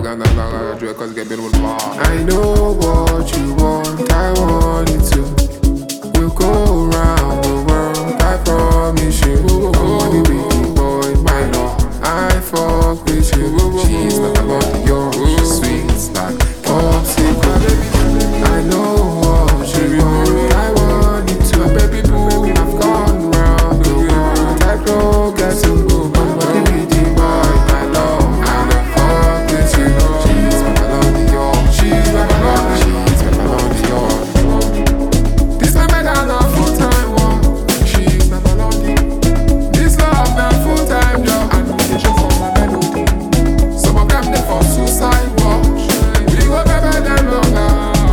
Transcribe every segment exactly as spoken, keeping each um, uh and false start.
down, down, down, down, down, cause get been with bar. I know what you want, I want it too. We'll go around the world, I promise you. I'm the big boy, my love, I fuck with you. She's not about your, she's sweet like popsicle. I know what you want, I want it too. Baby boo, I've gone round the world, I don't get to go. I'm the big boy, my love, and I fuck with you. She's my melody, yo. She's my melody, she's my melody, yo. This my man and a full time one. She's my melody. This love na full time job, and we dey show for my melody. Some of them they for suicide watch. We go better than longer.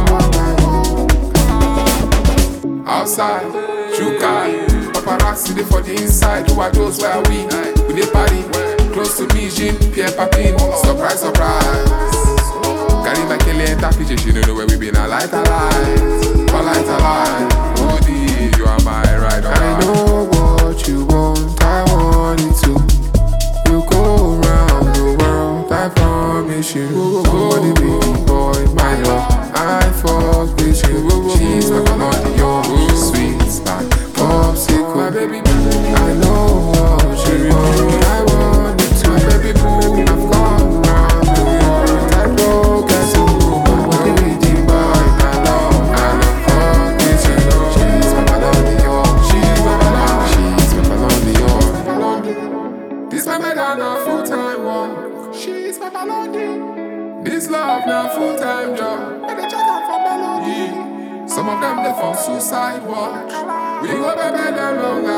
Outside, Shukai, paparazzi dey for the inside. Who are those where we? We dey party, close to me, Jean, Pierre Papin. Surprise, surprise. Carry my Kelly enter P J, she don't know where we been. I light a light, I light a light. Oh, D, you are my ride or die. I know what you want, I want it too. We'll go around the world, I promise you. I'm the big boy, my love, I fuck with you. She's my melody, yo, she's sweet like popsicle. My baby boo, I know what you want, I want it too. My baby boo, I've gone round the world, I don't get to move. I'm the big boy, my love, and I fuck with you. She's my melody, yo, she's my melody, she's my melody, yo. This my man and a full time work. She's my melody. This love na full time job. And they check out for melody. Some of them they for suicide watch. We go better than longer.